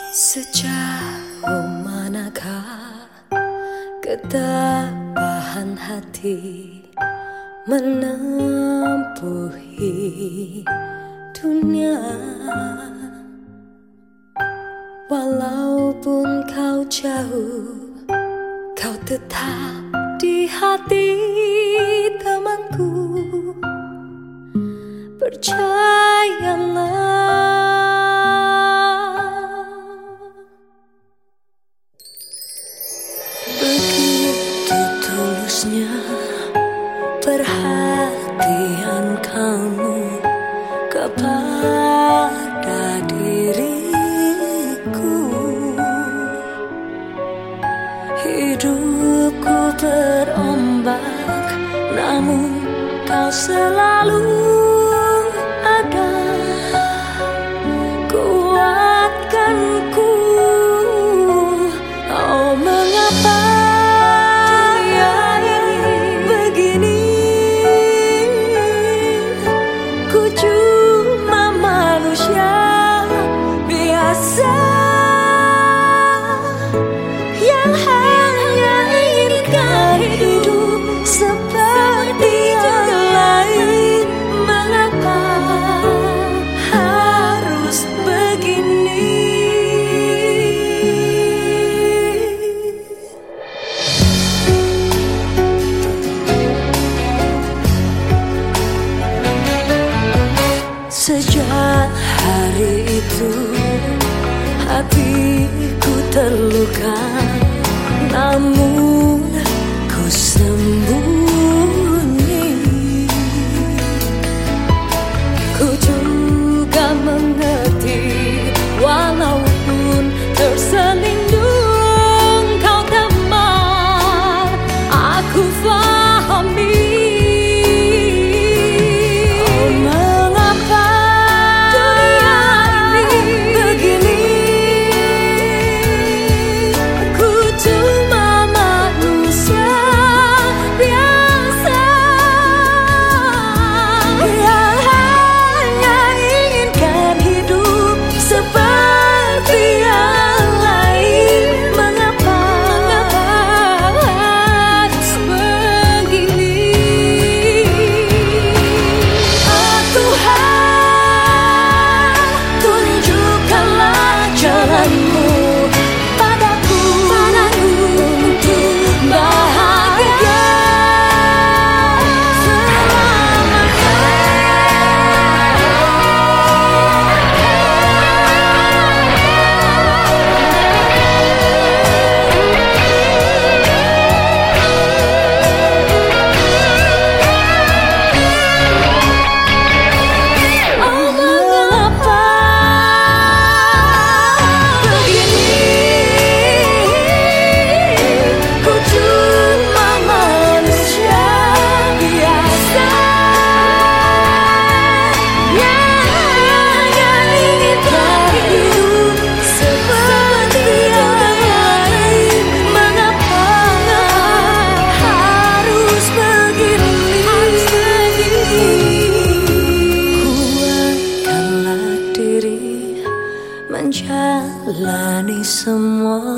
Sejauh manakah ketabahan hati menempuhi dunia? Walaupun kau jauh, kau tetap di hati temanku. Percayalah, begitu tulusnya perhatian kamu kepada diriku. Hidupku berombak, namun kau selalu ada. Kuatkanku, oh mengapa dunia ini begini? Ku cuma manusia biasa yang hanya inginkan hidup seperti yang lain. Mengapa harus begini? Sejak hari itu hatiku terluka, namun ku sembunyi. Ku juga mengerti, walaupun terselindung kau teman, aku fahami. Oh mengapa dunia ini begini? Ku cuma manusia biasa yang hanya inginkan hidup seperti yang lain. Mengapa harus begini? Oh Tuhan, tunjukkanlah jalanmu padaku untuk bahagia selamanya. Oh mengapa begini? Ku cuma manusia biasa yang hanya inginkan hidup seperti yang lain. Mengapa harus begini? Kuatkanlah diri menjalani semua